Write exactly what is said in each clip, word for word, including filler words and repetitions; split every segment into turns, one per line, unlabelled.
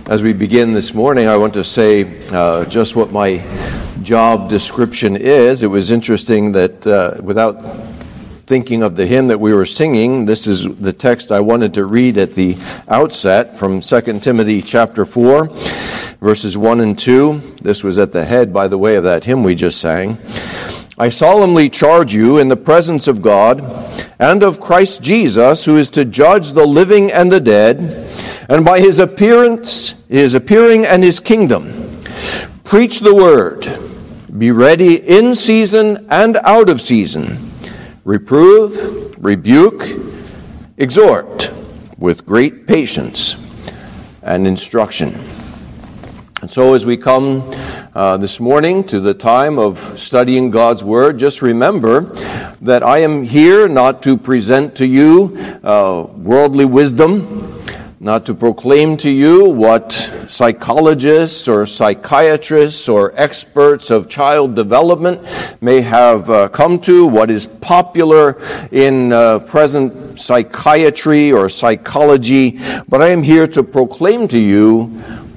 As we begin this morning, I want to say uh, just what my job description is. It was interesting that uh, without thinking of the hymn that we were singing, this is the text I wanted to read at the outset from Second Timothy chapter four, verses one and two. This was at the head, by the way, of that hymn we just sang. I solemnly charge you in the presence of God and of Christ Jesus, who is to judge the living and the dead, and by his appearance, his appearing and his kingdom, preach the word. Be ready in season and out of season. Reprove, rebuke, exhort with great patience and instruction. And so as we come uh, this morning to the time of studying God's Word, just remember that I am here not to present to you uh, worldly wisdom, not to proclaim to you what psychologists or psychiatrists or experts of child development may have uh, come to, what is popular in uh, present psychiatry or psychology, but I am here to proclaim to you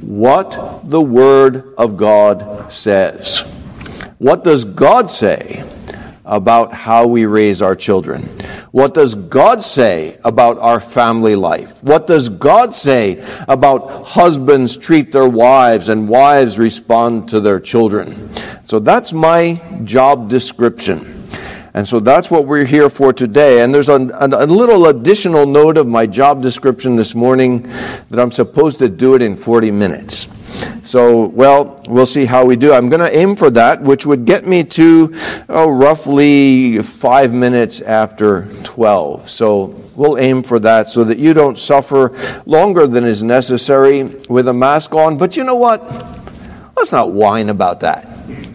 what the Word of God says. What does God say about how we raise our children? What does God say about our family life? What does God say about husbands treat their wives and wives respond to their children? So that's my job description. And so that's what we're here for today. And there's a, a, a little additional note of my job description this morning that I'm supposed to do it in forty minutes. So, well, we'll see how we do. I'm going to aim for that, which would get me to oh, roughly five minutes after twelve. So we'll aim for that so that you don't suffer longer than is necessary with a mask on. But you know what? Let's not whine about that.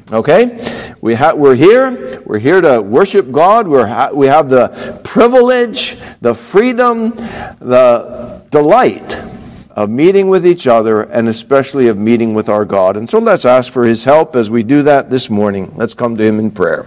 Okay? We ha- we're here. We're here to worship God. We're ha- we have the privilege, the freedom, the delight of meeting with each other, and especially of meeting with our God. And so let's ask for His help as we do that this morning. Let's come to Him in prayer.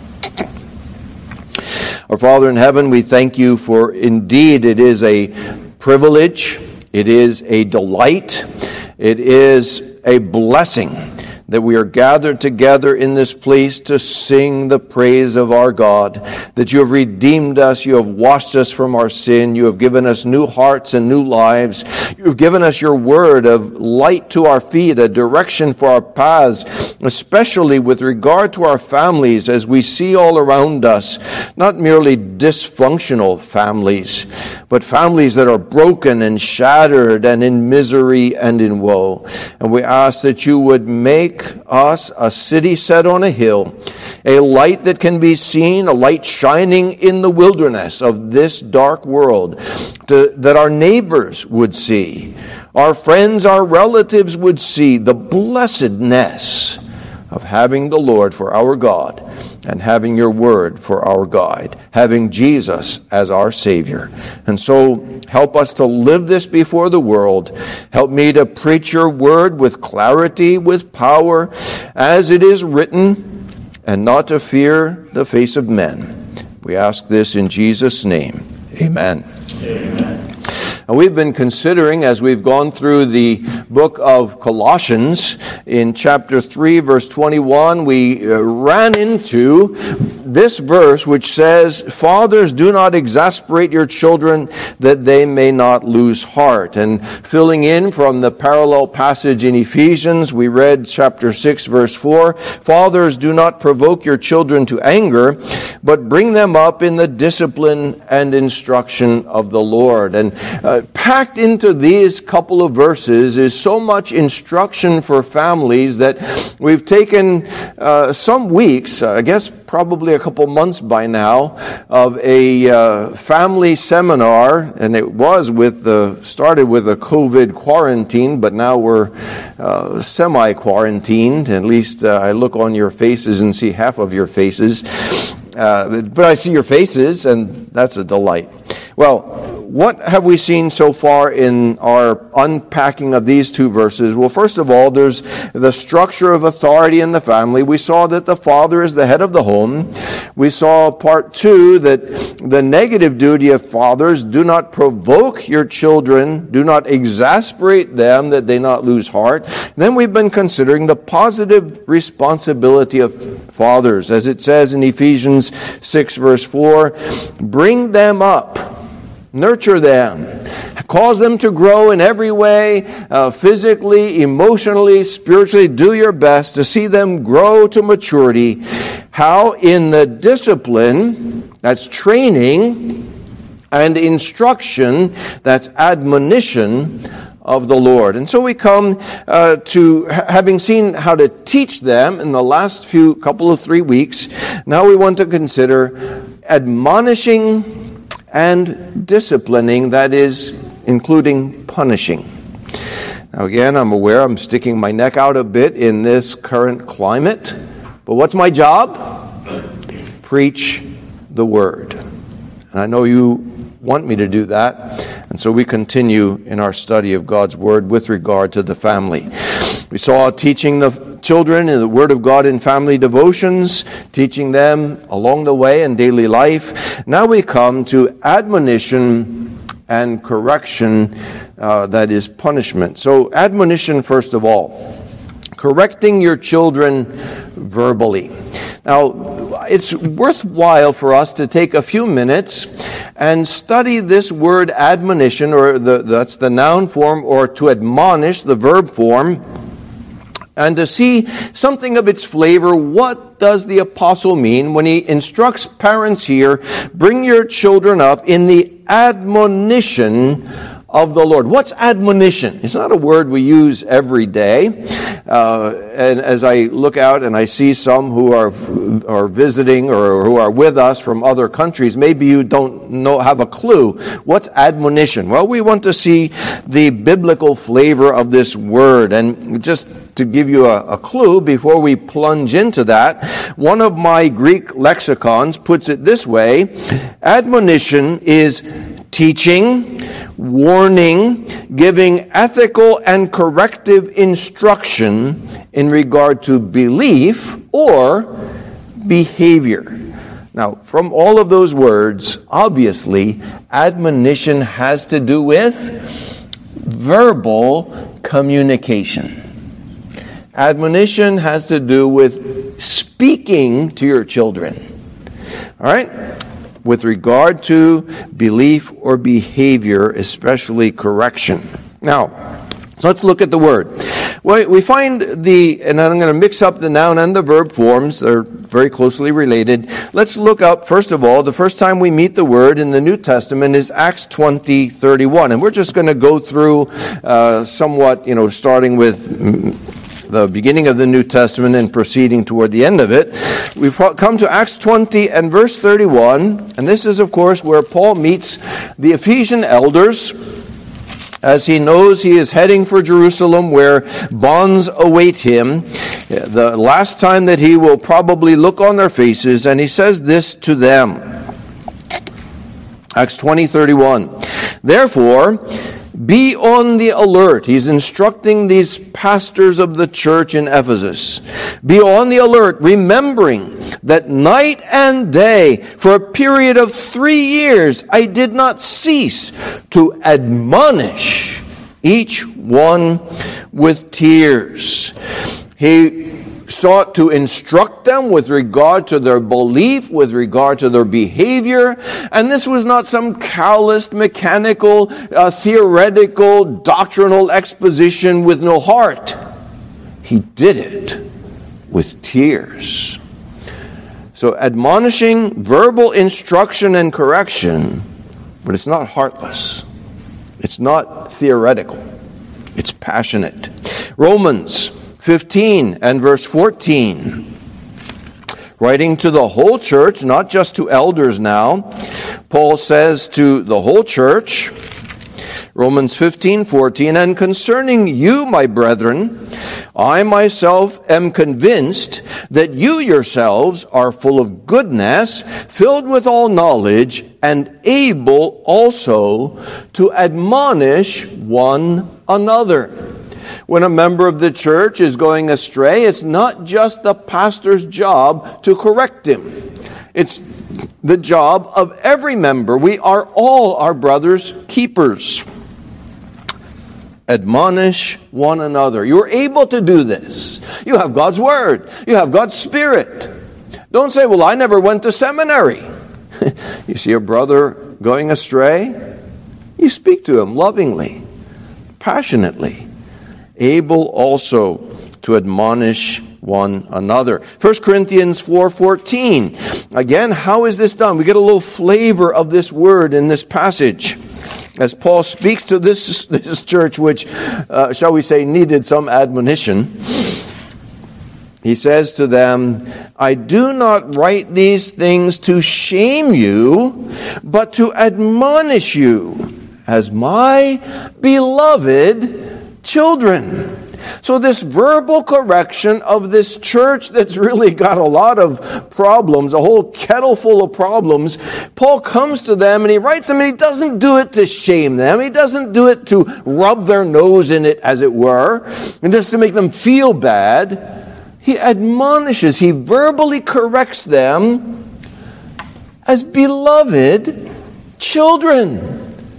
Our Father in heaven, we thank You for indeed it is a privilege, it is a delight, it is a blessing that we are gathered together in this place to sing the praise of our God, that You have redeemed us, You have washed us from our sin, You have given us new hearts and new lives, You have given us Your word of light to our feet, a direction for our paths, especially with regard to our families as we see all around us, not merely dysfunctional families, but families that are broken and shattered and in misery and in woe. And we ask that You would make us a city set on a hill, a light that can be seen, a light shining in the wilderness of this dark world, to, that our neighbors would see, our friends, our relatives would see the blessedness of having the Lord for our God and having Your word for our guide, having Jesus as our Savior. And so help us to live this before the world. Help me to preach Your word with clarity, with power, as it is written, and not to fear the face of men. We ask this in Jesus' name. Amen. Amen. And we've been considering, as we've gone through the book of Colossians, in chapter three, verse twenty-one, we uh, ran into this verse which says, "Fathers, do not exasperate your children, that they may not lose heart." And filling in from the parallel passage in Ephesians, we read chapter six, verse four, "Fathers, do not provoke your children to anger, but bring them up in the discipline and instruction of the Lord." And uh, packed into these couple of verses is so much instruction for families that we've taken uh, some weeks, uh, I guess probably a couple months by now, of a uh, family seminar, and it was with the, started with a COVID quarantine, but now we're uh, semi-quarantined. At least uh, I look on your faces and see half of your faces. Uh, but I see your faces, and that's a delight. Well, what have we seen so far in our unpacking of these two verses? Well, first of all, there's the structure of authority in the family. We saw that the father is the head of the home. We saw part two that the negative duty of fathers: do not provoke your children, do not exasperate them, that they not lose heart. And then we've been considering the positive responsibility of fathers, as it says in Ephesians six verse four, bring them up, nurture them, cause them to grow in every way, uh, physically, emotionally, spiritually. Do your best to see them grow to maturity. How? In the discipline, that's training, and instruction, that's admonition of the Lord. And so we come uh, to, having seen how to teach them in the last few couple of three weeks, now we want to consider admonishing and disciplining, that is, including punishing. Now again, I'm aware I'm sticking my neck out a bit in this current climate, but what's my job? Preach the Word. And I know you want me to do that, and so we continue in our study of God's Word with regard to the family. We saw teaching the children in the Word of God in family devotions, teaching them along the way in daily life. Now we come to admonition and correction, uh, that is punishment. So admonition, first of all, correcting your children verbally. Now, it's worthwhile for us to take a few minutes and study this word admonition, or the, that's the noun form, or to admonish, the verb form, and to see something of its flavor. What does the apostle mean when he instructs parents here, bring your children up in the admonition of the Lord? What's admonition? It's not a word we use every day. Uh, and as I look out and I see some who are are visiting or who are with us from other countries, maybe you don't know, have a clue. What's admonition? Well, we want to see the biblical flavor of this word. And just to give you a, a clue before we plunge into that, one of my Greek lexicons puts it this way: admonition is teaching, warning, giving ethical and corrective instruction in regard to belief or behavior. Now, from all of those words, obviously, admonition has to do with verbal communication. Admonition has to do with speaking to your children. All right? With regard to belief or behavior, especially correction. Now, so let's look at the word. Well, we find the, and I'm going to mix up the noun and the verb forms. They're very closely related. Let's look up, first of all, the first time we meet the word in the New Testament is Acts twenty thirty-one. And we're just going to go through uh, somewhat, you know, starting with the beginning of the New Testament and proceeding toward the end of it. We've come to Acts twenty and verse thirty-one, and this is, of course, where Paul meets the Ephesian elders as he knows he is heading for Jerusalem, where bonds await him, the last time that he will probably look on their faces, and he says this to them. Acts twenty thirty-one. Therefore, be on the alert. He's instructing these pastors of the church in Ephesus. Be on the alert, remembering that night and day, for a period of three years, I did not cease to admonish each one with tears. He sought to instruct them with regard to their belief, with regard to their behavior. And this was not some calloused, mechanical, uh, theoretical, doctrinal exposition with no heart. He did it with tears. So admonishing, verbal instruction and correction, but it's not heartless. It's not theoretical. It's passionate. Romans fifteen and verse fourteen. Writing to the whole church, not just to elders now, Paul says to the whole church, Romans fifteen fourteen, and concerning you, my brethren, I myself am convinced that you yourselves are full of goodness, filled with all knowledge, and able also to admonish one another. When a member of the church is going astray, it's not just the pastor's job to correct him. It's the job of every member. We are all our brother's keepers. Admonish one another. You're able to do this. You have God's Word. You have God's Spirit. Don't say, well, I never went to seminary. You see a brother going astray? You speak to him lovingly, passionately, able also to admonish one another. First Corinthians four fourteen. Again, how is this done? We get a little flavor of this word in this passage as Paul speaks to this, this church, which, uh, shall we say, needed some admonition. He says to them, I do not write these things to shame you, but to admonish you as my beloved children. So this verbal correction of this church that's really got a lot of problems, a whole kettle full of problems, Paul comes to them and he writes them, and he doesn't do it to shame them. He doesn't do it to rub their nose in it, as it were, and just to make them feel bad. He admonishes, he verbally corrects them as beloved children.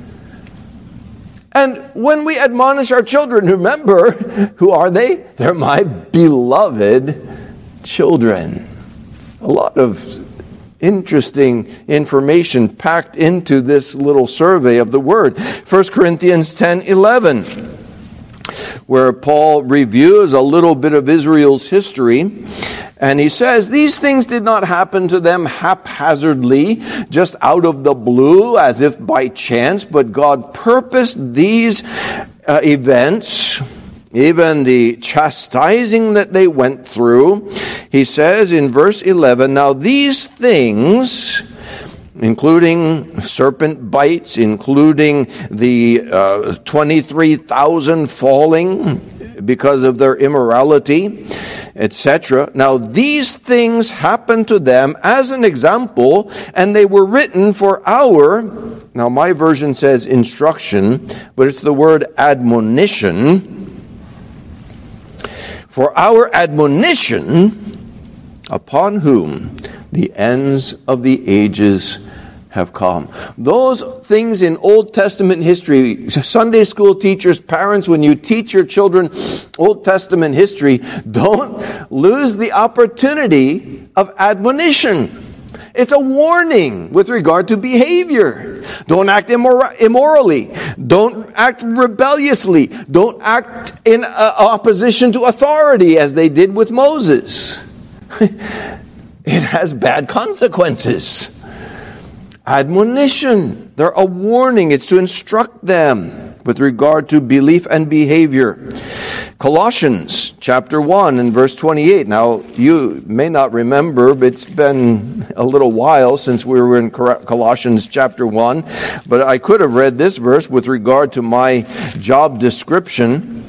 And when we admonish our children, remember, who are they? They're my beloved children. A lot of interesting information packed into this little survey of the word. First Corinthians ten eleven, where Paul reviews a little bit of Israel's history. And he says, these things did not happen to them haphazardly, just out of the blue, as if by chance, but God purposed these uh, events, even the chastising that they went through. He says in verse eleven, now these things, including serpent bites, including the uh, twenty-three thousand falling because of their immorality, et cetera. Now these things happened to them as an example, and they were written for our, now my version says instruction, but it's the word admonition, for our admonition, upon whom the ends of the ages have come. Those things in Old Testament history, Sunday school teachers, parents, when you teach your children Old Testament history, don't lose the opportunity of admonition. It's a warning with regard to behavior. Don't act immor- immorally. Don't act rebelliously. Don't act in uh, opposition to authority as they did with Moses. It has bad consequences. Admonition. They're a warning. It's to instruct them with regard to belief and behavior. Colossians chapter one and verse twenty-eight. Now, you may not remember, but it's been a little while since we were in Colossians chapter one, but I could have read this verse with regard to my job description,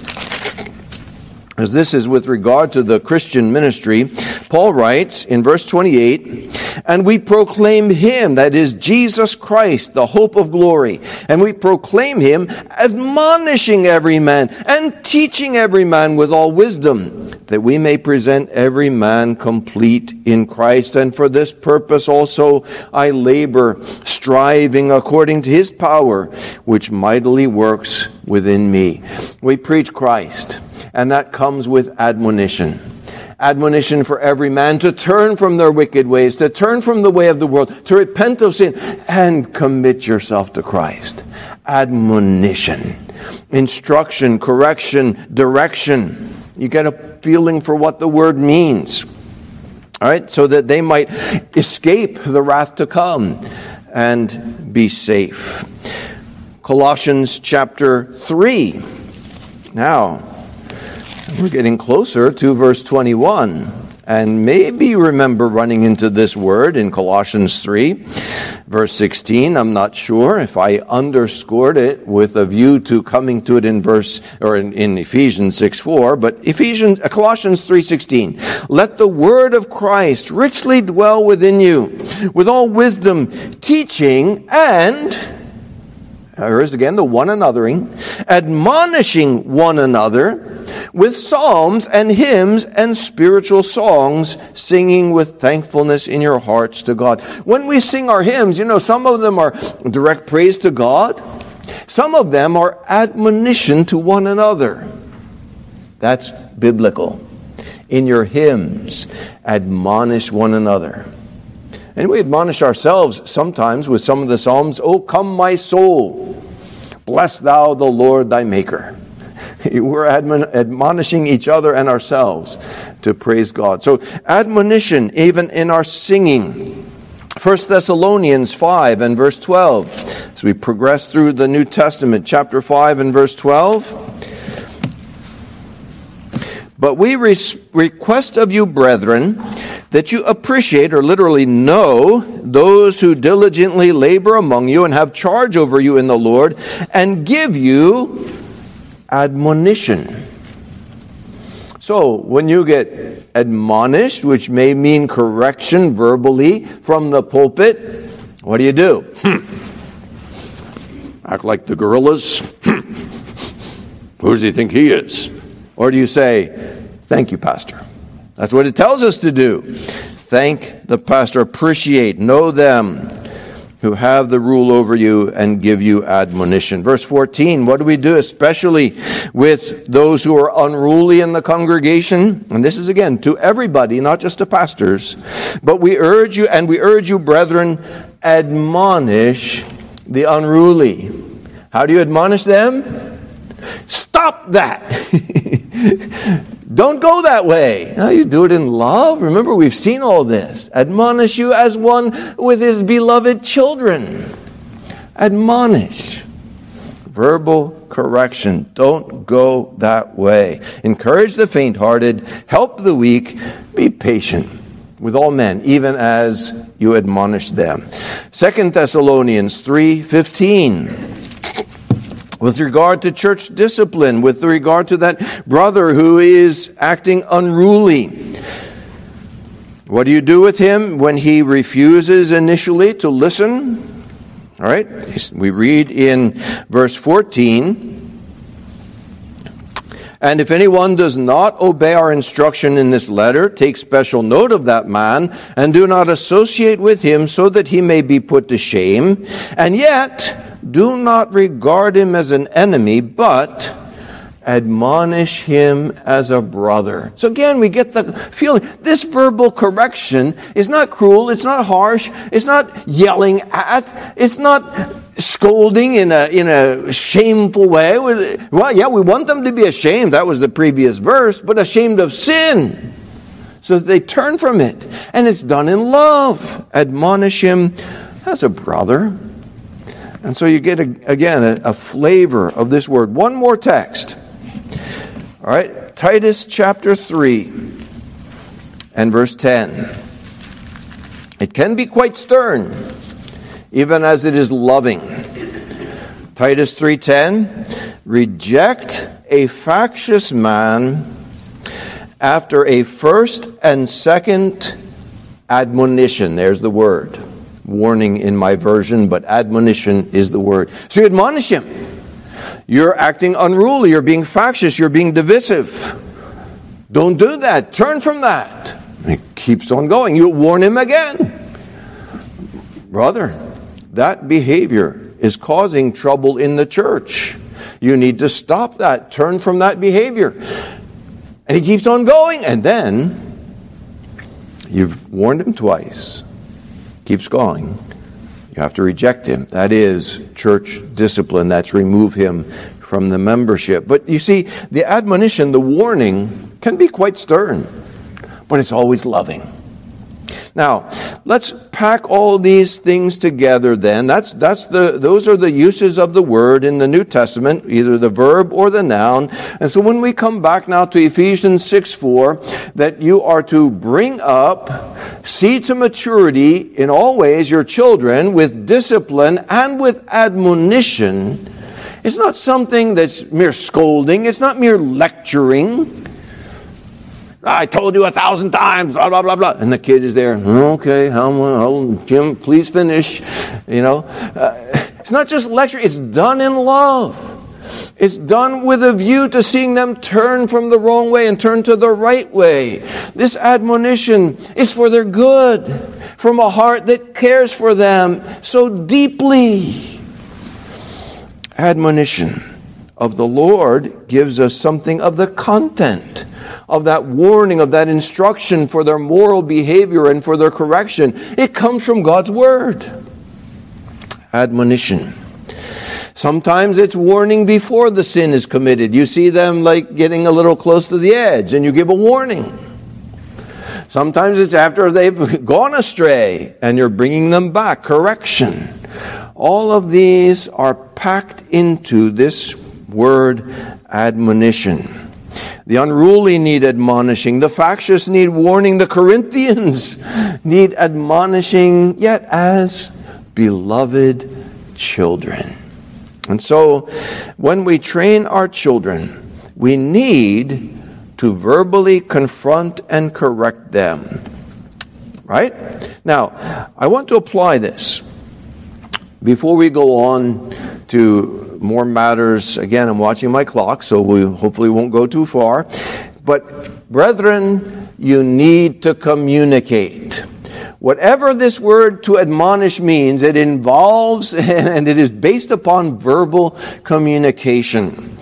as this is with regard to the Christian ministry. Paul writes in verse twenty-eight, and we proclaim him, that is Jesus Christ, the hope of glory. And we proclaim him, admonishing every man and teaching every man with all wisdom, that we may present every man complete in Christ. And for this purpose also I labor, striving according to his power, which mightily works within me. We preach Christ, and that comes with admonition. Admonition for every man to turn from their wicked ways, to turn from the way of the world, to repent of sin, and commit yourself to Christ. Admonition, instruction, correction, direction. You get a feeling for what the word means. All right, so that they might escape the wrath to come and be safe. Colossians chapter three. Now, we're getting closer to verse twenty-one. And maybe you remember running into this word in Colossians three. verse sixteen. I'm not sure if I underscored it with a view to coming to it in verse or in, in Ephesians six four, but Ephesians uh, Colossians three sixteen. Let the word of Christ richly dwell within you, with all wisdom, teaching and, here is again the one anothering, admonishing one another with psalms and hymns and spiritual songs, singing with thankfulness in your hearts to God. When we sing our hymns, you know, some of them are direct praise to God. Some of them are admonition to one another. That's biblical. In your hymns, admonish one another. And we admonish ourselves sometimes with some of the psalms. Oh, come my soul, bless thou the Lord thy maker. We're admon- admonishing each other and ourselves to praise God. So admonition even in our singing. First Thessalonians five and verse twelve. As we progress through the New Testament, chapter five and verse twelve. But we re- request of you, brethren, that you appreciate, or literally know, those who diligently labor among you and have charge over you in the Lord, and give you admonition. So, when you get admonished, which may mean correction verbally from the pulpit, what do you do? Hmm. Act like the gorillas? Who does he think he is? Or do you say, thank you, Pastor? That's what it tells us to do. Thank the pastor. Appreciate, know them who have the rule over you and give you admonition. Verse fourteen, what do we do, especially with those who are unruly in the congregation? And this is again to everybody, not just to pastors. But we urge you, and we urge you, brethren, admonish the unruly. How do you admonish them? Stop that! Don't go that way. No, you do it in love. Remember, we've seen all this. Admonish you as one with his beloved children. Admonish. Verbal correction. Don't go that way. Encourage the faint-hearted. Help the weak. Be patient with all men, even as you admonish them. Second Thessalonians three fifteen. With regard to church discipline, with regard to that brother who is acting unruly, what do you do with him when he refuses initially to listen? All right, we read in verse fourteen, and if anyone does not obey our instruction in this letter, take special note of that man, and do not associate with him, so that he may be put to shame. And yet, do not regard him as an enemy, but admonish him as a brother. So again, we get the feeling this verbal correction is not cruel, it's not harsh, it's not yelling at, it's not scolding in a in a shameful way. Well, yeah, we want them to be ashamed. That was the previous verse, but ashamed of sin, so that they turn from it. And it's done in love. Admonish him as a brother. And so you get, a, again, a, a flavor of this word. One more text. All right, Titus chapter three and verse ten. It can be quite stern, even as it is loving. Titus three ten, reject a factious man after a first and second admonition. There's the word. Warning in my version, but admonition is the word. So you admonish him. You're acting unruly. You're being factious. You're being divisive. Don't do that. Turn from that. And he keeps on going. You warn him again. Brother, that behavior is causing trouble in the church. You need to stop that. Turn from that behavior. And he keeps on going. And then you've warned him twice. Keeps going. You have to reject him. That is church discipline. That's remove him from the membership. But you see, the admonition, the warning, can be quite stern, but it's always loving. Now, let's pack all these things together then. That's that's the those are the uses of the word in the New Testament, either the verb or the noun. And so when we come back now to Ephesians six four, that you are to bring up, see to maturity in all ways your children with discipline and with admonition. It's not something that's mere scolding. It's not mere lecturing. I told you a thousand times, blah, blah, blah, blah. And the kid is there, okay, how, how, Jim, please finish. You know, uh, it's not just lecture, it's done in love. It's done with a view to seeing them turn from the wrong way and turn to the right way. This admonition is for their good, from a heart that cares for them so deeply. Admonition of the Lord gives us something of the content of that warning, of that instruction for their moral behavior and for their correction. It comes from God's Word. Admonition. Sometimes it's warning before the sin is committed. You see them like getting a little close to the edge and you give a warning. Sometimes it's after they've gone astray and you're bringing them back. Correction. All of these are packed into this word admonition. The unruly need admonishing. The factious need warning. The Corinthians need admonishing, yet as beloved children. And so, when we train our children, we need to verbally confront and correct them. Right? Now, I want to apply this. Before we go on to more matters, again, I'm watching my clock, so we hopefully won't go too far. But, brethren, you need to communicate. Whatever this word to admonish means, it involves and it is based upon verbal communication.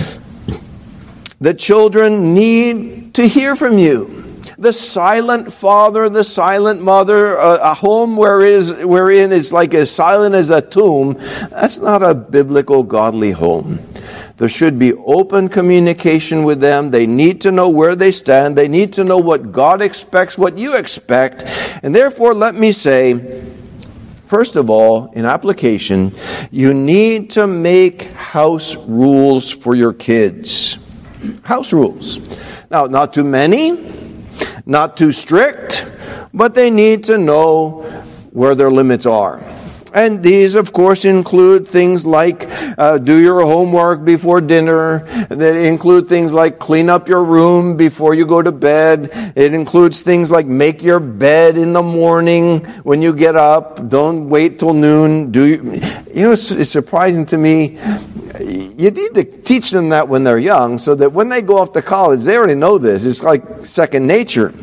The children need to hear from you. The silent father, the silent mother, a, a home where is, wherein it's like as silent as a tomb, that's not a biblical, godly home. There should be open communication with them. They need to know where they stand. They need to know what God expects, what you expect. And therefore, let me say, first of all, in application, you need to make house rules for your kids. House rules. Now, not too many. Not too strict, but they need to know where their limits are. And these, of course, include things like uh, do your homework before dinner. They include things like clean up your room before you go to bed. It includes things like make your bed in the morning when you get up. Don't wait till noon. Do you, you know, it's, it's surprising to me. You need to teach them that when they're young so that when they go off to college, they already know this. It's like second nature.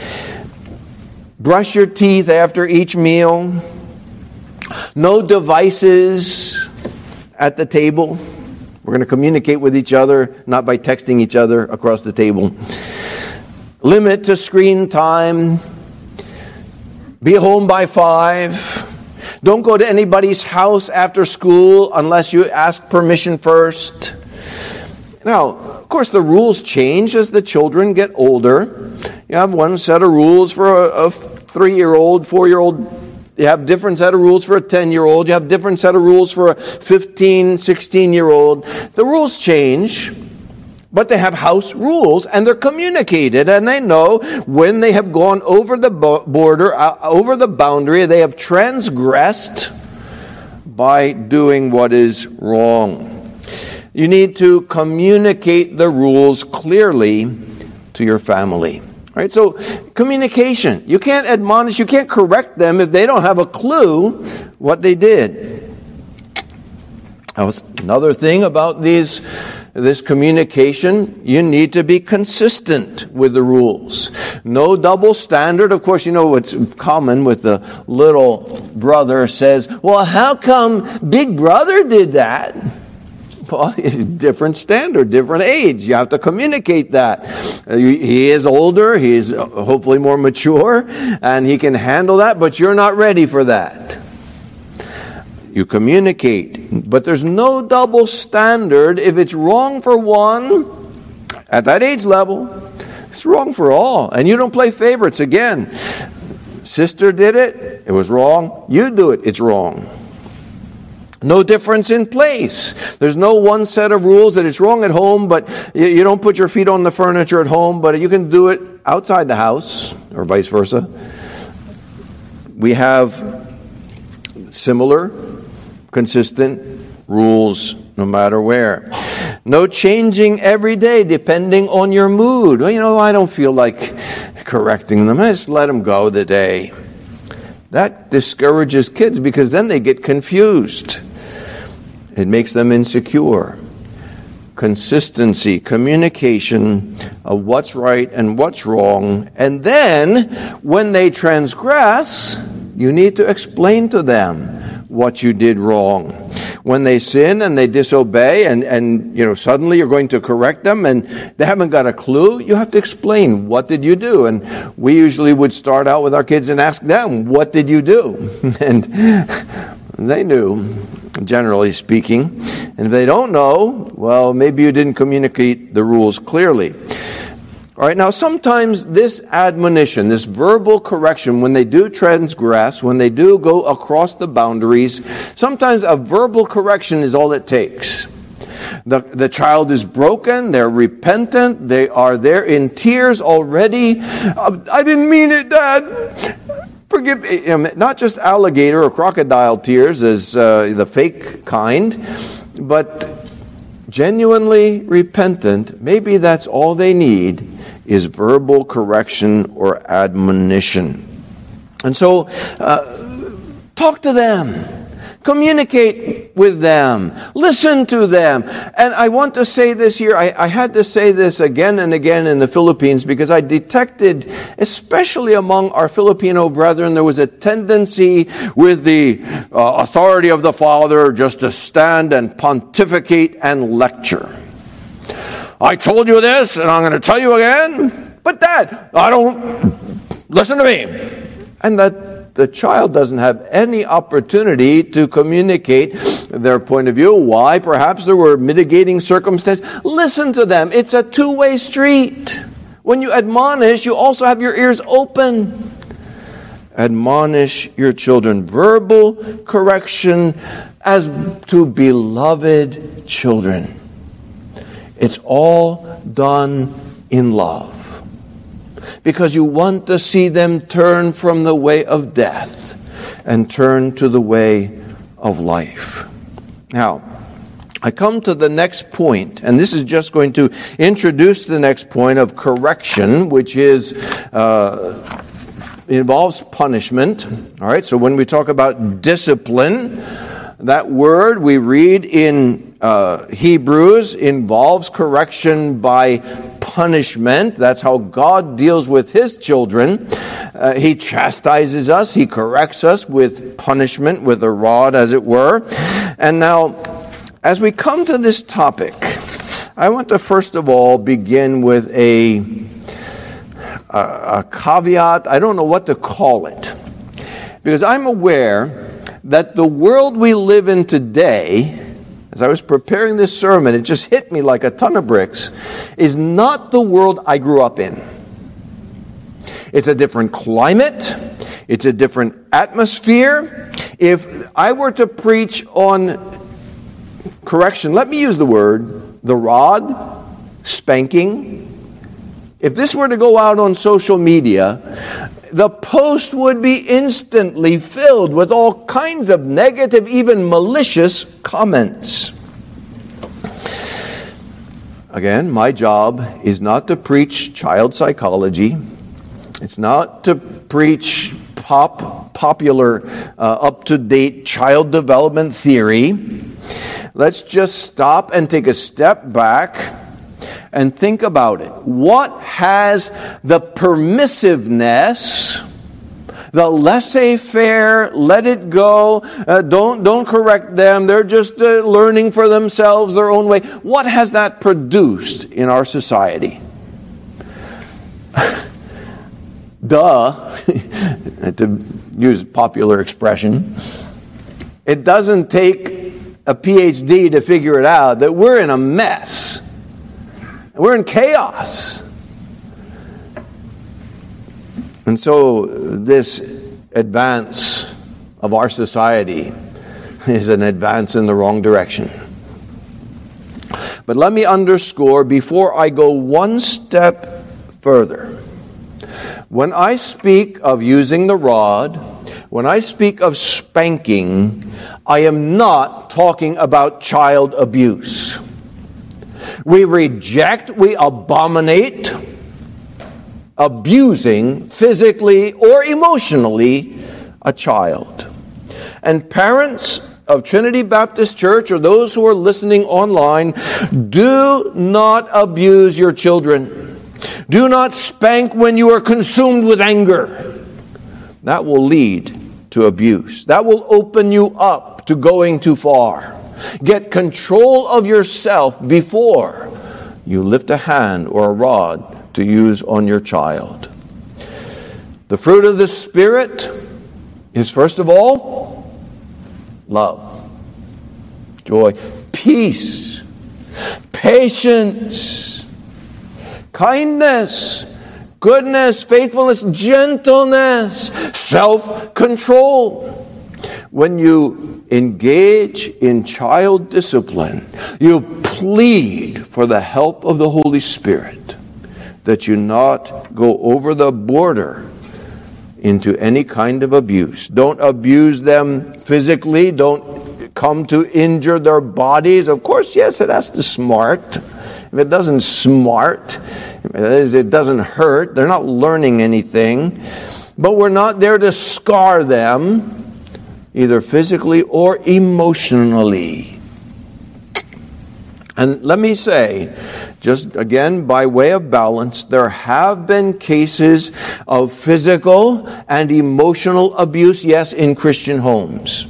Brush your teeth after each meal. No devices at the table. We're going to communicate with each other, not by texting each other across the table. Limit to screen time. Be home by five. Don't go to anybody's house after school unless you ask permission first. Now, of course, the rules change as the children get older. You have one set of rules for a, a three-year-old, four-year-old. You have different set of rules for a ten-year-old. You have different set of rules for a fifteen, sixteen-year-old. The rules change, but they have house rules, and they're communicated, and they know when they have gone over the border, uh, over the boundary, they have transgressed by doing what is wrong. You need to communicate the rules clearly to your family. Right? So, communication. You can't admonish, you can't correct them if they don't have a clue what they did. Another thing about these, this communication, you need to be consistent with the rules. No double standard. Of course, you know what's common with the little brother says, well, how come Big Brother did that? Well, it's a different standard, different age. You have to communicate that. He is older, he is hopefully more mature, and he can handle that, but you're not ready for that. You communicate, but there's no double standard. If it's wrong for one, at that age level, it's wrong for all. And you don't play favorites again. sister did it, it was wrong. You do it, it's wrong. No difference in place. There's no one set of rules that it's wrong at home, but you don't put your feet on the furniture at home, but you can do it outside the house, or vice versa. We have similar, consistent rules no matter where. No changing every day depending on your mood. Well, you know, I don't feel like correcting them. I just let them go the day. That discourages kids because then they get confused. It makes them insecure. Consistency, communication of what's right and what's wrong. And then, when they transgress, you need to explain to them what you did wrong. When they sin and they disobey and, and you know suddenly you're going to correct them and they haven't got a clue, you have to explain, what did you do? And we usually would start out with our kids and ask them, what did you do? And they knew, generally speaking. And if they don't know, well, maybe you didn't communicate the rules clearly. All right, now sometimes this admonition, this verbal correction, when they do transgress, when they do go across the boundaries, sometimes a verbal correction is all it takes. The, the child is broken, they're repentant, they are there in tears already. Uh, I didn't mean it, Dad. Forgive me. Not just alligator or crocodile tears as uh, the fake kind, but genuinely repentant. Maybe that's all they need, is verbal correction or admonition. And so, uh, talk to them. Communicate with them. Listen to them. And I want to say this here. I, I had to say this again and again in the Philippines because I detected, especially among our Filipino brethren, there was a tendency with the uh, authority of the Father just to stand and pontificate and lecture. I told you this, and I'm going to tell you again. But Dad, I don't, listen to me. And that the child doesn't have any opportunity to communicate their point of view. Why? Perhaps there were mitigating circumstances. Listen to them. It's a two-way street. When you admonish, you also have your ears open. Admonish your children. Verbal correction as to beloved children. It's all done in love. Because you want to see them turn from the way of death and turn to the way of life. Now, I come to the next point, and this is just going to introduce the next point of correction, which is uh, involves punishment. All right, so when we talk about discipline, that word we read in uh, Hebrews involves correction by punishment. That's how God deals with His children. Uh, he chastises us. He corrects us with punishment, with a rod, as it were. And now, as we come to this topic, I want to first of all begin with a, a, a caveat. I don't know what to call it. Because I'm aware that the world we live in today, as I was preparing this sermon, it just hit me like a ton of bricks, is not the world I grew up in. It's a different climate. It's a different atmosphere. If I were to preach on correction, let me use the word, the rod, spanking. If this were to go out on social media, the post would be instantly filled with all kinds of negative, even malicious comments. Again, my job is not to preach child psychology. It's not to preach pop, popular, uh, up-to-date child development theory. Let's just stop and take a step back and think about it. What has the permissiveness, the laissez-faire, let it go, uh, don't don't correct them, they're just uh, learning for themselves their own way. What has that produced in our society? Duh, to use a popular expression, it doesn't take a P H D to figure it out that we're in a mess. We're in chaos. And so this advance of our society is an advance in the wrong direction. But let me underscore before I go one step further. When I speak of using the rod, when I speak of spanking, I am not talking about child abuse. We reject, we abominate abusing physically or emotionally a child. And parents of Trinity Baptist Church, or those who are listening online, do not abuse your children. Do not spank when you are consumed with anger. That will lead to abuse. That will open you up to going too far. Get control of yourself before you lift a hand or a rod to use on your child. The fruit of the Spirit is, first of all, love, joy, peace, patience, kindness, goodness, faithfulness, gentleness, self-control. When you engage in child discipline, you plead for the help of the Holy Spirit that you not go over the border into any kind of abuse. Don't abuse them physically. Don't come to injure their bodies. Of course, yes, it has to smart. If it doesn't smart, that is, it doesn't hurt, they're not learning anything. But we're not there to scar them, either physically or emotionally. And let me say, just again, by way of balance, there have been cases of physical and emotional abuse, yes, in Christian homes.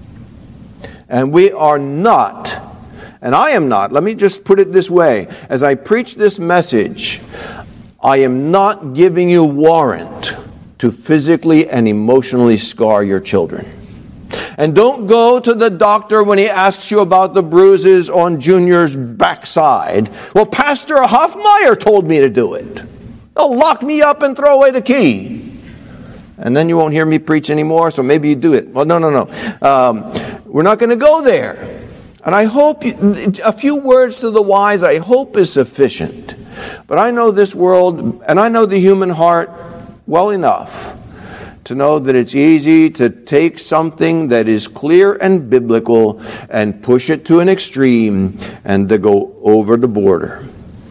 And we are not, and I am not, let me just put it this way, as I preach this message, I am not giving you warrant to physically and emotionally scar your children. And don't go to the doctor when he asks you about the bruises on Junior's backside. Well, Pastor Hoffmeyer told me to do it. They'll lock me up and throw away the key. And then you won't hear me preach anymore, so maybe you do it. Well, no, no, no. Um, we're not going to go there. And I hope, you, a few words to the wise, I hope is sufficient. But I know this world, and I know the human heart well enough to know that it's easy to take something that is clear and biblical and push it to an extreme and to go over the border.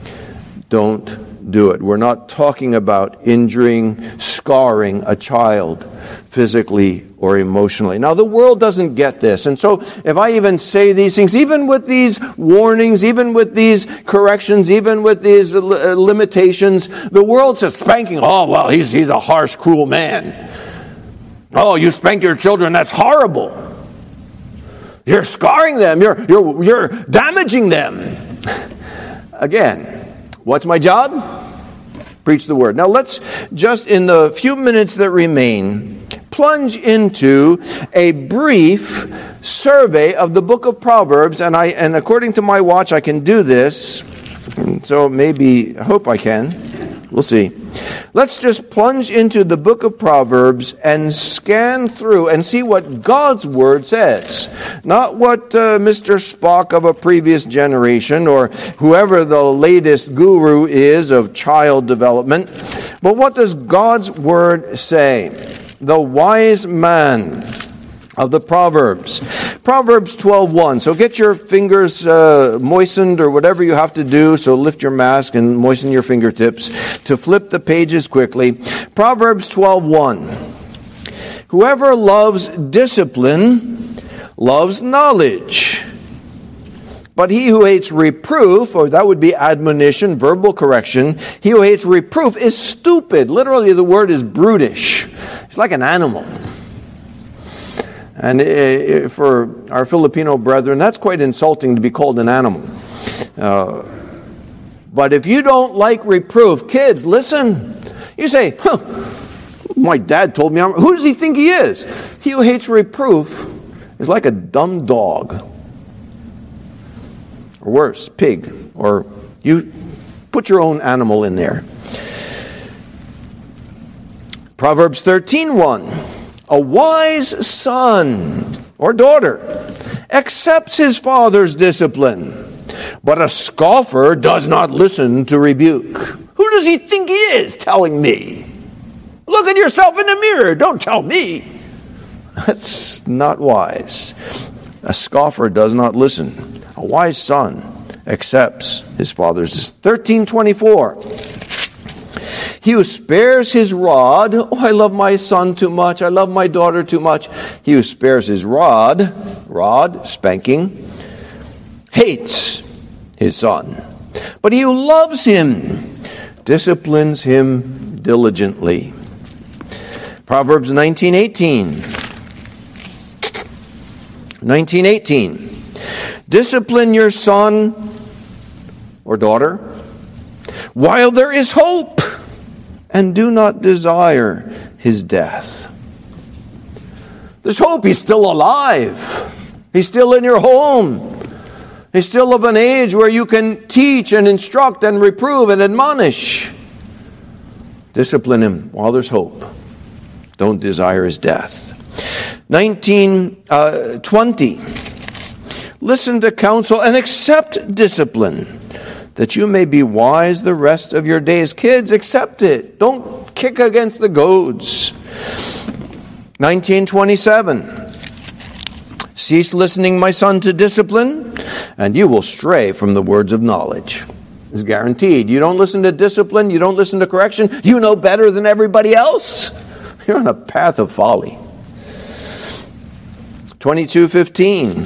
Don't do it. We're not talking about injuring, scarring a child physically or emotionally. Now, the world doesn't get this. And so if I even say these things, even with these warnings, even with these corrections, even with these uh, limitations, the world says spanking, oh, well, he's, he's a harsh, cruel man. Oh, you spank your children, that's horrible. You're scarring them, you're, you're, you're damaging them. Again, what's my job? Preach the word. Now let's just, in the few minutes that remain, plunge into a brief survey of the book of Proverbs. And I, and according to my watch, I can do this. So maybe, I hope I can. We'll see. Let's just plunge into the book of Proverbs and scan through and see what God's word says. Not what uh, Mister Spock of a previous generation or whoever the latest guru is of child development, but what does God's word say? The wise man of the Proverbs. Proverbs twelve one. So get your fingers uh, moistened or whatever you have to do. So lift your mask and moisten your fingertips to flip the pages quickly. Proverbs twelve one. Whoever loves discipline loves knowledge. But he who hates reproof, or that would be admonition, verbal correction, he who hates reproof is stupid. Literally the word is brutish. It's like an animal. And for our Filipino brethren, that's quite insulting to be called an animal. Uh, but if you don't like reproof, kids, listen. You say, huh, my dad told me, I'm, who does he think he is? He who hates reproof is like a dumb dog. Or worse, pig. Or you put your own animal in there. Proverbs thirteen one. A wise son or daughter accepts his father's discipline, but a scoffer does not listen to rebuke. Who does he think he is telling me? Look at yourself in the mirror. Don't tell me. That's not wise. A scoffer does not listen. A wise son accepts his father's. thirteen twenty-four. He who spares his rod, oh, I love my son too much, I love my daughter too much. He who spares his rod, rod, spanking, hates his son. But he who loves him disciplines him diligently. Proverbs nineteen eighteen. nineteen eighteen. Discipline your son or daughter while there is hope, and do not desire his death. There's hope. He's still alive. He's still in your home. He's still of an age where you can teach and instruct and reprove and admonish. Discipline him while there's hope. Don't desire his death. nineteen twenty. Listen to counsel and accept discipline, that you may be wise the rest of your days. Kids, accept it. Don't kick against the goads. nineteen twenty-seven. Cease listening, my son, to discipline, and you will stray from the words of knowledge. It's guaranteed. You don't listen to discipline, you don't listen to correction, you know better than everybody else. You're on a path of folly. twenty-two fifteen.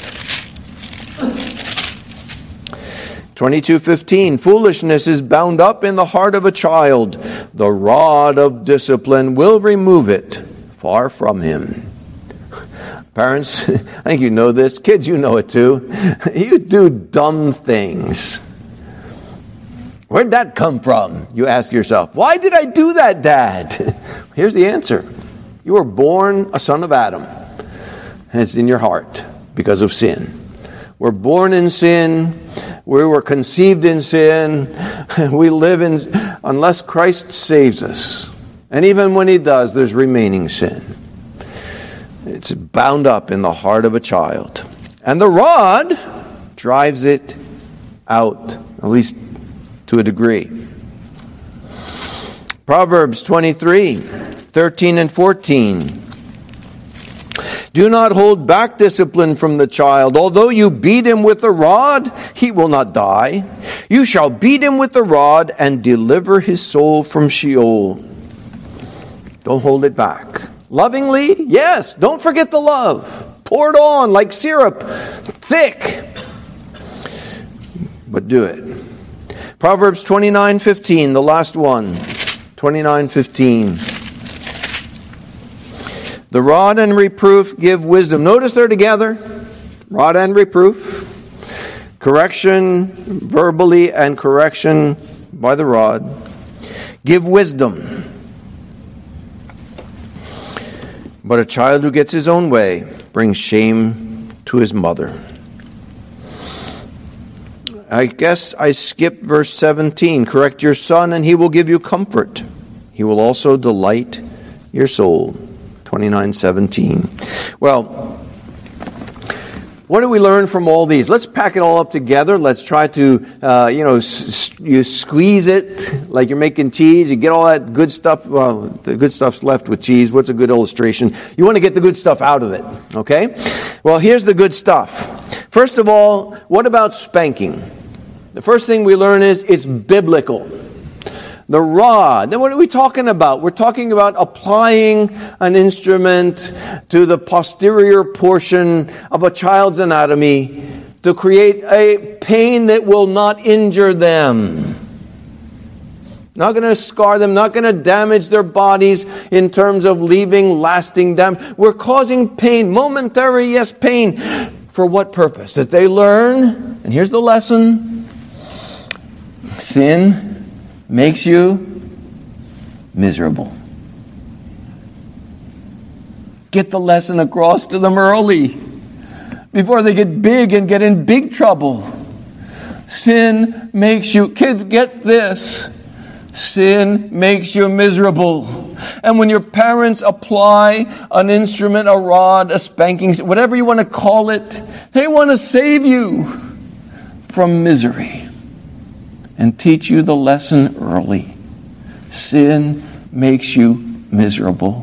twenty-two fifteen. Foolishness is bound up in the heart of a child. The rod of discipline will remove it far from him. Parents, I think you know this. Kids, you know it too. You do dumb things. Where'd that come from? You ask yourself. Why did I do that, Dad? Here's the answer. You were born a son of Adam. And it's in your heart because of sin. We're born in sin. We were conceived in sin. We live in, unless Christ saves us. And even when he does, there's remaining sin. It's bound up in the heart of a child. And the rod drives it out, at least to a degree. Proverbs twenty-three, thirteen and fourteen. Do not hold back discipline from the child. Although you beat him with the rod, he will not die. You shall beat him with the rod and deliver his soul from Sheol. Don't hold it back. Lovingly, yes. Don't forget the love. Pour it on like syrup, thick. But do it. Proverbs twenty-nine fifteen, the last one. twenty-nine fifteen. The rod and reproof give wisdom. Notice they're together. Rod and reproof. Correction verbally and correction by the rod. Give wisdom. But a child who gets his own way brings shame to his mother. I guess I skipped verse seventeen. Correct your son and he will give you comfort. He will also delight your soul. twenty-nine seventeen. Well, what do we learn from all these? Let's pack it all up together. Let's try to, uh, you know, s- you squeeze it like you're making cheese. You get all that good stuff. Well, the good stuff's left with cheese. What's a good illustration? You want to get the good stuff out of it, okay? Well, here's the good stuff. First of all, what about spanking? The first thing we learn is it's biblical. The rod. Then what are we talking about? We're talking about applying an instrument to the posterior portion of a child's anatomy to create a pain that will not injure them. Not going to scar them, not going to damage their bodies in terms of leaving lasting damage. We're causing pain, momentary, yes, pain. For what purpose? That they learn, and here's the lesson, sin makes you miserable. Get the lesson across to them early, before they get big and get in big trouble. Sin makes you, kids, get this. sin makes you miserable. And when your parents apply an instrument, a rod, a spanking, whatever you want to call it, they want to save you from misery and teach you the lesson early. Sin makes you miserable.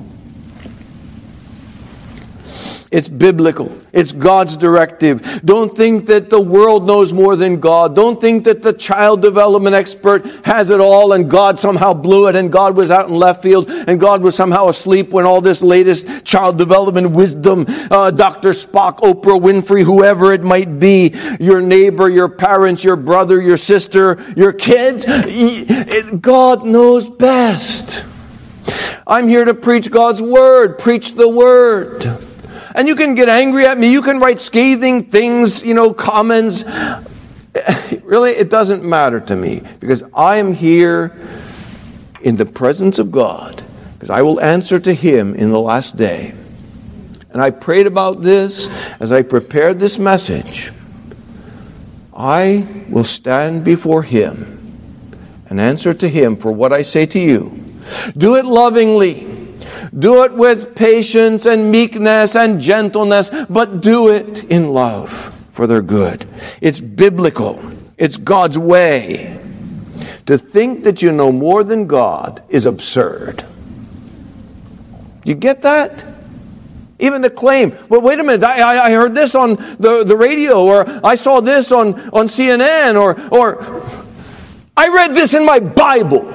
It's biblical. It's God's directive. Don't think that the world knows more than God. Don't think that the child development expert has it all and God somehow blew it and God was out in left field and God was somehow asleep when all this latest child development wisdom, uh, Doctor Spock, Oprah Winfrey, whoever it might be, your neighbor, your parents, your brother, your sister, your kids, God knows best. I'm here to preach God's word. Preach the word. And you can get angry at me. You can write scathing things, you know, comments. Really, it doesn't matter to me because I am here in the presence of God because I will answer to Him in the last day. And I prayed about this as I prepared this message. I will stand before Him and answer to Him for what I say to you. Do it lovingly. Do it with patience and meekness and gentleness, but do it in love for their good. It's biblical. It's God's way. To think that you know more than God is absurd. You get that? Even to claim, well, wait a minute, I, I heard this on the, the radio, or I saw this on, on C N N, or, or I read this in my Bible.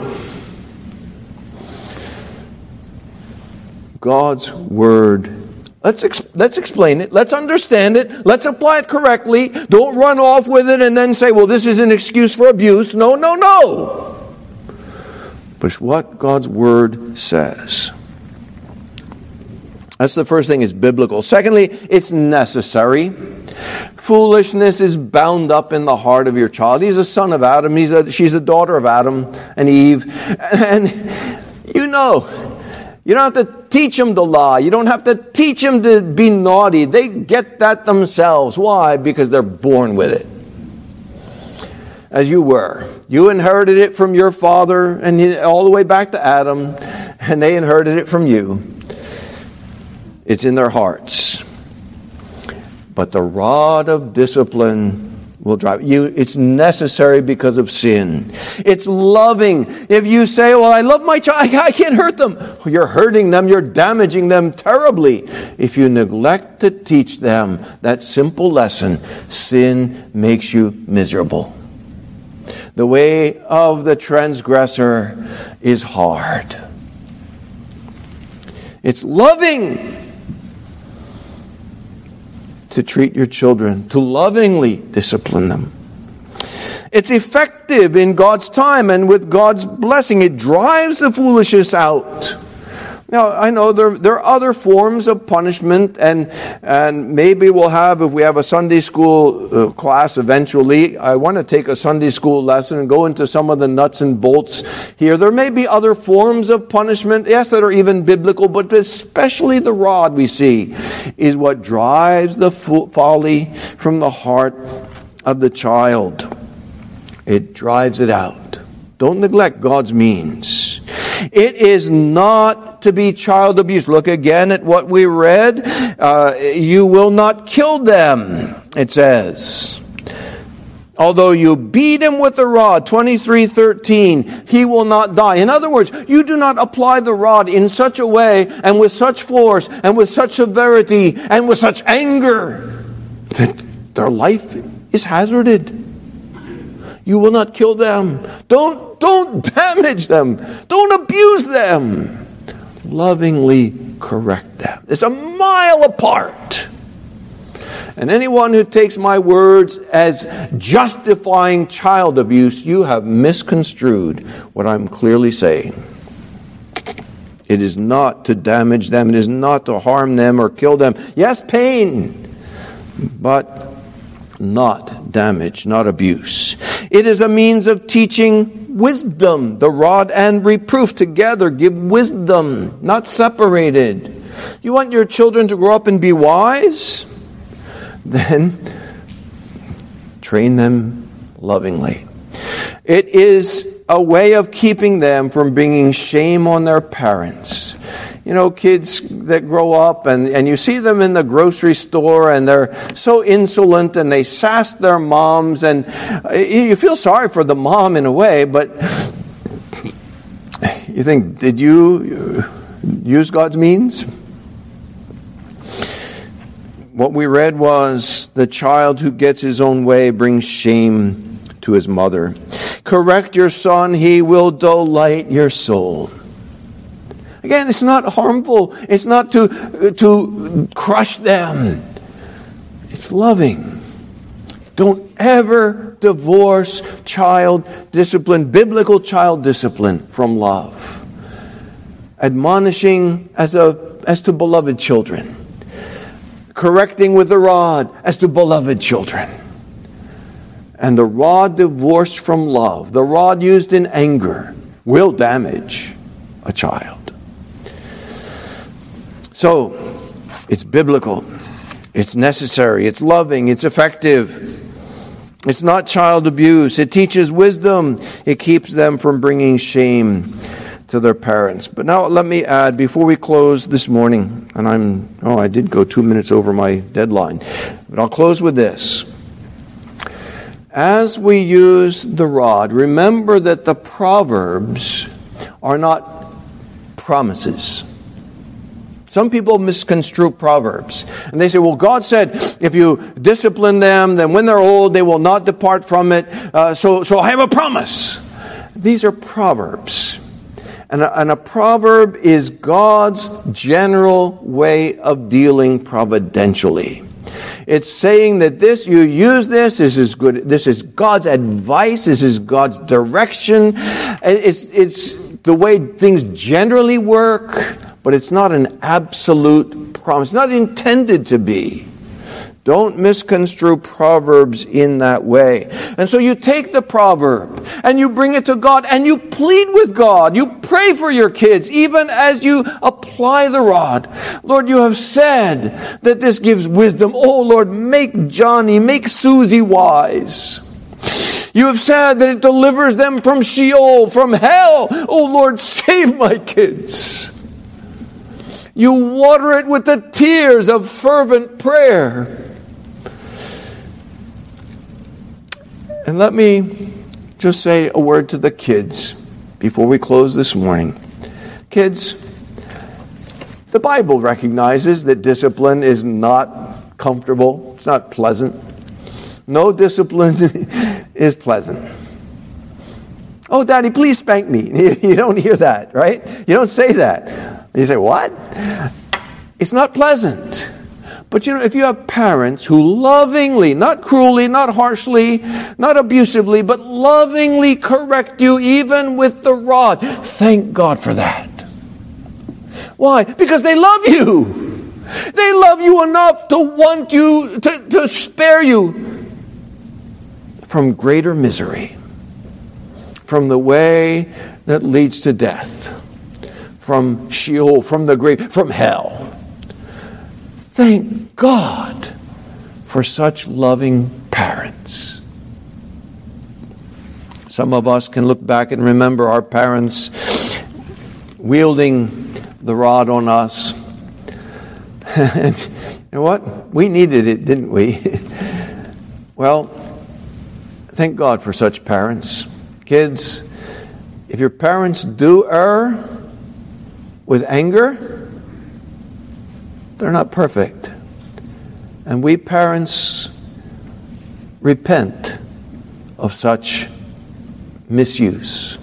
God's word. Let's ex- let's explain it. Let's understand it. Let's apply it correctly. Don't run off with it and then say, well, this is an excuse for abuse. No, no, no. But it's what God's word says. That's the first thing. It's biblical. Secondly, it's necessary. Foolishness is bound up in the heart of your child. He's a son of Adam. He's a, she's a daughter of Adam and Eve. And you know, you don't have to teach them to lie. You don't have to teach them to be naughty. They get that themselves. Why? Because they're born with it. As you were. You inherited it from your father and all the way back to Adam, and they inherited it from you. It's in their hearts. But the rod of discipline will drive you. It's necessary because of sin. It's loving. If you say, well, I love my child, I can't hurt them. You're hurting them. You're damaging them terribly. If you neglect to teach them that simple lesson, sin makes you miserable. The way of the transgressor is hard. It's loving to treat your children, to lovingly discipline them. It's effective in God's time and with God's blessing. It drives the foolishness out. Now, I know there, there are other forms of punishment, and and maybe we'll have, if we have a Sunday school uh, class eventually, I want to take a Sunday school lesson and go into some of the nuts and bolts here. There may be other forms of punishment, yes, that are even biblical, but especially the rod we see is what drives the fo- folly from the heart of the child. It drives it out. Don't neglect God's means. It is not to be child abuse. Look again at what we read. Uh, you will not kill them, it says. Although you beat him with the rod, twenty-three thirteen, he will not die. In other words, you do not apply the rod in such a way and with such force and with such severity and with such anger that their life is hazarded. You will not kill them. Don't, don't damage them. Don't abuse them. Lovingly correct them. It's a mile apart. And anyone who takes my words as justifying child abuse, you have misconstrued what I'm clearly saying. It is not to damage them. It is not to harm them or kill them. Yes, pain, but not damage, not abuse. It is a means of teaching wisdom. The rod and reproof together give wisdom, not separated. You want your children to grow up and be wise? Then train them lovingly. It is a way of keeping them from bringing shame on their parents. You know, kids that grow up and, and you see them in the grocery store and they're so insolent and they sass their moms, and you feel sorry for the mom in a way, but you think, did you use God's means? What we read was, the child who gets his own way brings shame to his mother. Correct your son, he will delight your soul. Again, it's not harmful. It's not to, to crush them. It's loving. Don't ever divorce child discipline, biblical child discipline, from love. Admonishing as a as to beloved children. Correcting with the rod as to beloved children. And the rod divorced from love, the rod used in anger, will damage a child. So, it's biblical, it's necessary, it's loving, it's effective. It's not child abuse. It teaches wisdom. It keeps them from bringing shame to their parents. But now let me add, before we close this morning, and I'm, oh, I did go two minutes over my deadline, but I'll close with this. As we use the rod, remember that the Proverbs are not promises. Some people misconstrue Proverbs. And they say, well, God said, if you discipline them, then when they're old, they will not depart from it. Uh, so, so I have a promise. These are Proverbs. And a, and a proverb is God's general way of dealing providentially. It's saying that this, you use this, this is good, this is God's advice, this is God's direction. It's, it's the way things generally work, but it's not an absolute promise. It's not intended to be. Don't misconstrue Proverbs in that way. And so you take the proverb and you bring it to God and you plead with God. You pray for your kids even as you apply the rod. Lord, you have said that this gives wisdom. Oh, Lord, make Johnny, make Susie wise. You have said that it delivers them from Sheol, from hell. Oh, Lord, save my kids. You water it with the tears of fervent prayer. And let me just say a word to the kids before we close this morning. Kids, the Bible recognizes that discipline is not comfortable. It's not pleasant. No discipline is pleasant. Oh, Daddy, please spank me. You don't hear that, right? You don't say that. You say, what? It's not pleasant. But you know, if you have parents who lovingly, not cruelly, not harshly, not abusively, but lovingly correct you even with the rod, thank God for that. Why? Because they love you. They love you enough to want you, to, to spare you from greater misery, from the way that leads to death, from Sheol, from the grave, from hell. Thank God for such loving parents. Some of us can look back and remember our parents wielding the rod on us. And you know what? We needed it, didn't we? Well, thank God for such parents. Kids, if your parents do err with anger, they're not perfect. And we parents repent of such misuse.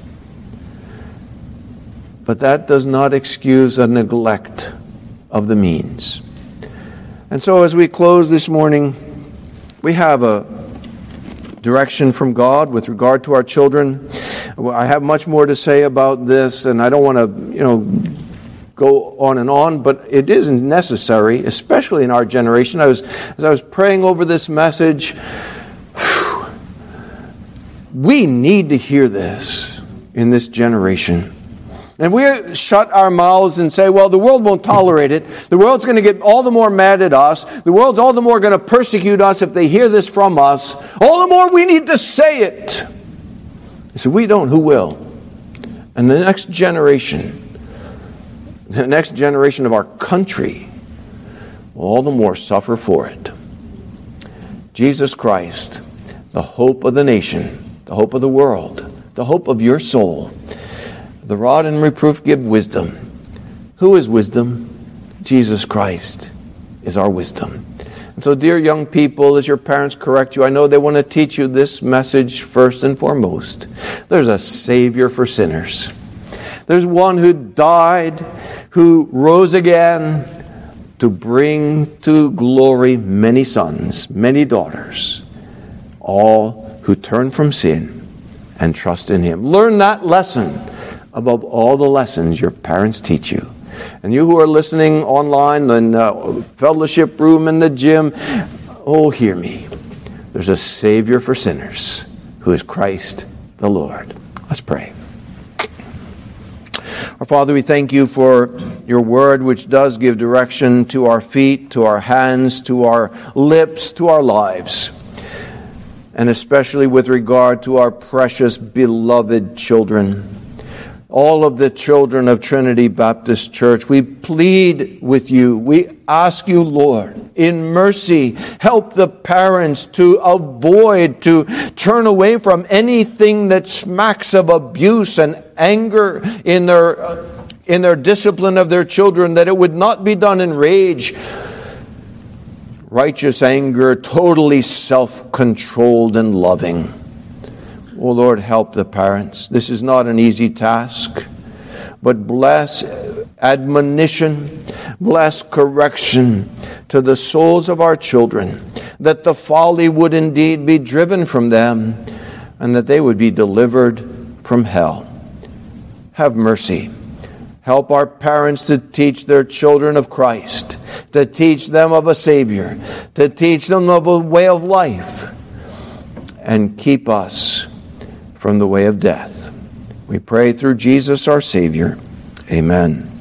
But that does not excuse a neglect of the means. And so as we close this morning, we have a direction from God with regard to our children. I have much more to say about this, and I don't want to, you know, go on and on, but it isn't necessary, especially in our generation. I was, as I was praying over this message, whew, we need to hear this in this generation. And we shut our mouths and say, well, the world won't tolerate it. The world's going to get all the more mad at us. The world's all the more going to persecute us if they hear this from us. All the more we need to say it. He said, we don't, who will? And the next generation, the next generation of our country will all the more suffer for it. Jesus Christ, the hope of the nation, the hope of the world, the hope of your soul. The rod and reproof give wisdom. Who is wisdom? Jesus Christ is our wisdom. And so, dear young people, as your parents correct you, I know they want to teach you this message first and foremost. There's a Savior for sinners. There's one who died, who rose again to bring to glory many sons, many daughters, all who turn from sin and trust in Him. Learn that lesson above all the lessons your parents teach you. And you who are listening online in the fellowship room, in the gym, oh, hear me. There's a Savior for sinners who is Christ the Lord. Let's pray. Our Father, we thank you for your word, which does give direction to our feet, to our hands, to our lips, to our lives, and especially with regard to our precious, beloved children. All of the children of Trinity Baptist Church, we plead with you. We ask you, Lord, in mercy, help the parents to avoid, to turn away from anything that smacks of abuse and anger in their, in their discipline of their children, that it would not be done in rage, righteous anger, totally self-controlled and loving. Oh, Lord, help the parents. This is not an easy task, but bless admonition, bless correction to the souls of our children, that the folly would indeed be driven from them, and that they would be delivered from hell. Have mercy. Help our parents to teach their children of Christ, to teach them of a Savior, to teach them of a way of life, and keep us from the way of death. We pray through Jesus our Savior. Amen.